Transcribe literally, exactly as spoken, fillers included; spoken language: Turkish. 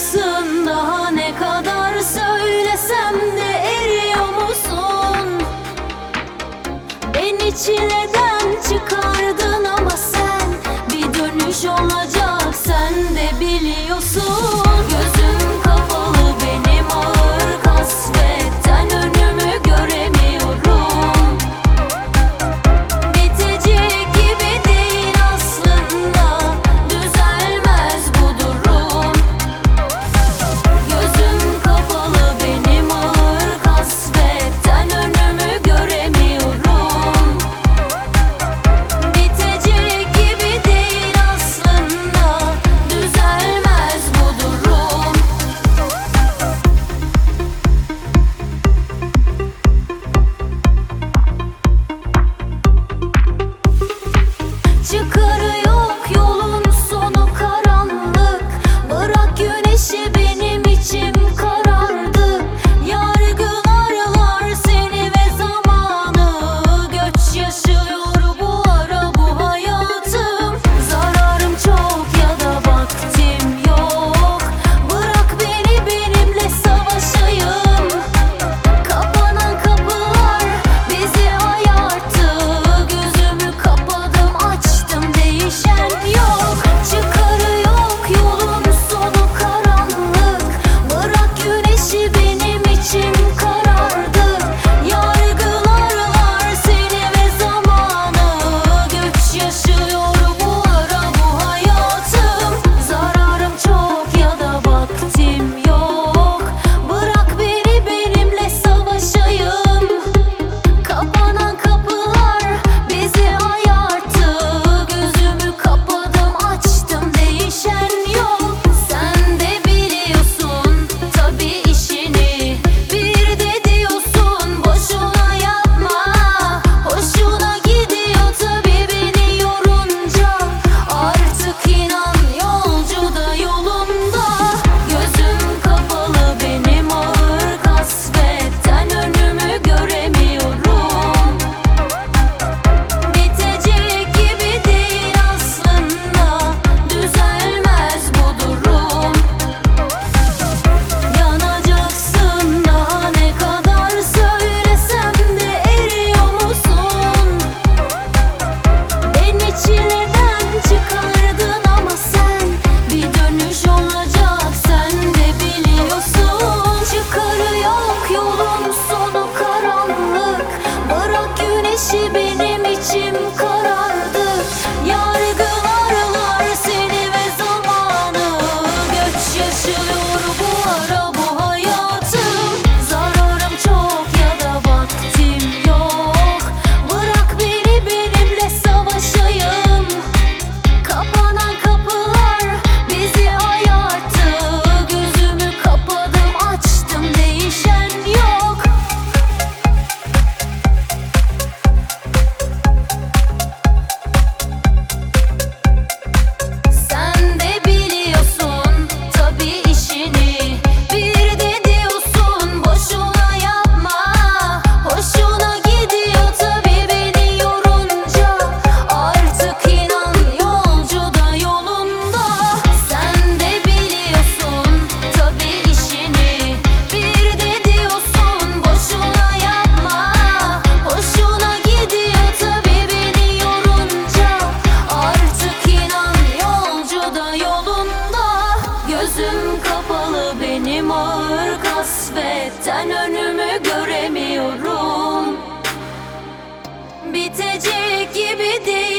Yanacaksın daha ne kadar söylesem de eriyor musun? Beni çileden çıkardın ama sen bir dönüş olacak, sen de biliyorsun. Gözüm kapalı benim ağır kasvetten önümü göremiyorum. Bitecek gibi değil aslında, düzelmez bu durum. Gözüm kapalı benim ağır kasvetten önümü göremiyorum. Bitecek gibi değil aslında, düzelmez bu durum. Çıkarı yok, yolun sonu karanlık. Bırak güneşi, benim içim karardı. Yargılarlar seni ve zamanı. Göç yaşıyor bu ara bu hayatım. Zararım çok ya da vaktim yok. Bırak beni benimle savaşayım. Kapanan kapılar bizi ayarttı. Gözümü kapadım açtım, değişen yok. Çıkarı yok, yolun sonu karanlık. Bırak güneşi, benim içim karardı. Yargılarlar seni ve zamanı. Göç yaşıyor bu ara bu hayatım. Zararım çok ya da vaktim yok. Bırak beni benimle savaşayım. Kapanan kapılar bizi ayarttı. Gözümü kapadım açtım, değişen yok. Sen de biliyorsun tabii işini. Bir de diyorsun boşuna yapma. Hoşuna gidiyor tabii beni yorunca. Artık inan yolcu da yolunda. Gözüm kapalı benim ağır kasvetten önümü göremiyorum. Bitecek gibi değil aslında, düzelmez bu durum. Yanacaksın daha ne kadar söylesem de eriyor musun? Beni çileden çıkardın ama sen bir dönüş olacak, sen de biliyorsun. Çıkarı yok, yolun sonu karanlık. Bırak güneşi, benim içim karardı. Yargılarlar seni ve zamanı. Göç yaşıyor bu ara bu hayatım. Zararım çok ya da vaktim yok. Bırak beni benimle savaşayım. Kapanan kapılar bizi ayarttı. Gözümü kapadım açtım, değişen yok. Sen de biliyorsun tabii işini. Bir de diyorsun boşuna yapma. Hoşuna gidiyor tabii beni yorunca. Artık inan yolcu da yolunda. Sen de biliyorsun tabii işini. Bir de diyorsun boşuna yapma. Hoşuna gidiyor tabii beni yorunca. Artık inan yolcu da yolunda. Gözüm kapalı benim ağır kasvetten önümü göremiyorum. Bitecek gibi değil